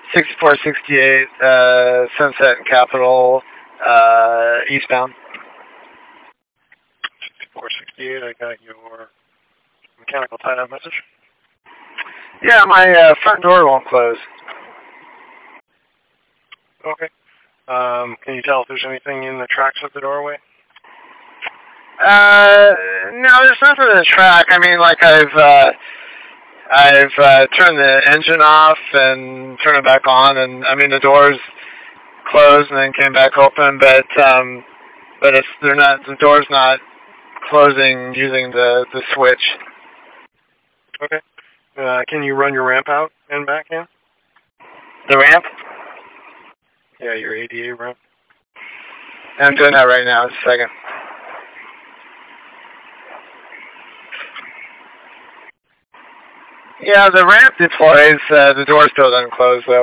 6468 Sunset and Capitol eastbound. 6468, I got your mechanical timeout message. Yeah, my front door won't close. Okay. Can you tell if there's anything in the tracks of the doorway? No, there's nothing in the track. I mean, like I've turned the engine off and turned it back on, and I mean the doors closed and then came back open, but the door's not closing using the switch. Okay. Can you run your ramp out and back in? The ramp? Yeah, your ADA ramp. I'm doing that right now. Just a second. Yeah, the ramp deploys. The door still doesn't close, though.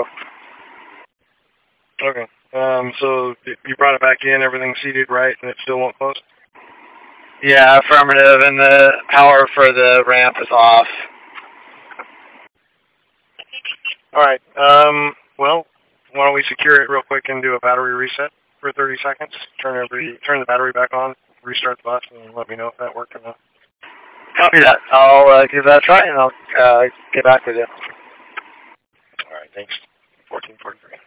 Okay. So you brought it back in, everything's seated right, and it still won't close? Yeah, affirmative, and the power for the ramp is off. All right. Well, why don't we secure it real quick and do a battery reset for 30 seconds? Turn the battery back on, restart the bus, and let me know if that worked or not. Copy that. I'll give that a try, and I'll get back with you. All right. Thanks. 1443.